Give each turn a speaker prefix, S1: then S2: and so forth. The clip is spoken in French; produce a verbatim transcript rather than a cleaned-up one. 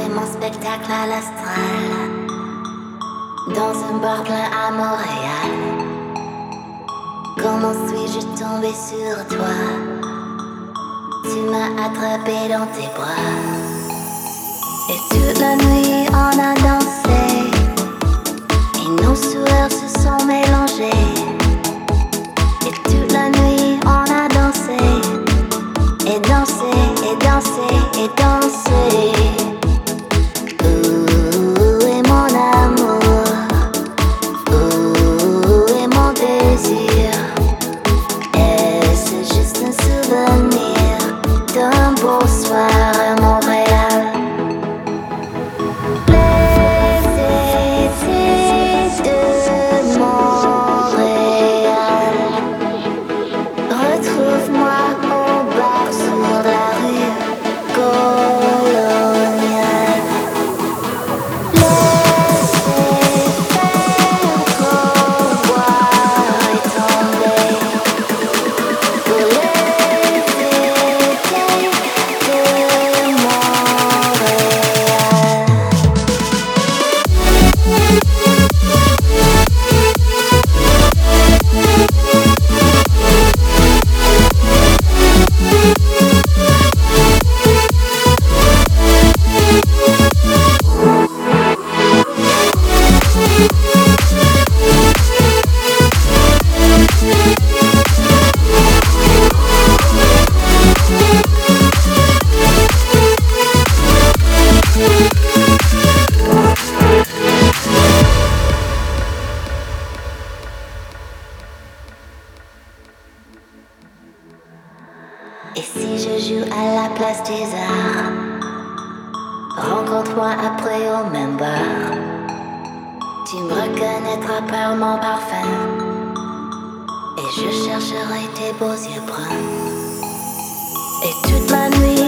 S1: mon spectacle à l'Astral, dans un bar plein à Montréal. Comment suis-je tombé sur toi? Tu m'as attrapé dans tes bras. Et toute la nuit on a dansé, et nos sueurs se sont mélangées. Et toute la nuit on a dansé, et dansé, et dansé, et dansé. Où est mon amour? Où est mon désir? Est-ce juste un souvenir d'un beau soir à Montréal? Les étés de Montréal, retrouve-moi au bar sur la rue coloniale. Laissez faire trop boire et tomber pour les étés de Montréal. Et si je joue à la place des arts, rencontre-moi après au même bar. Tu me reconnaîtras par mon parfum, et je chercherai tes beaux yeux bruns. Et toute la nuit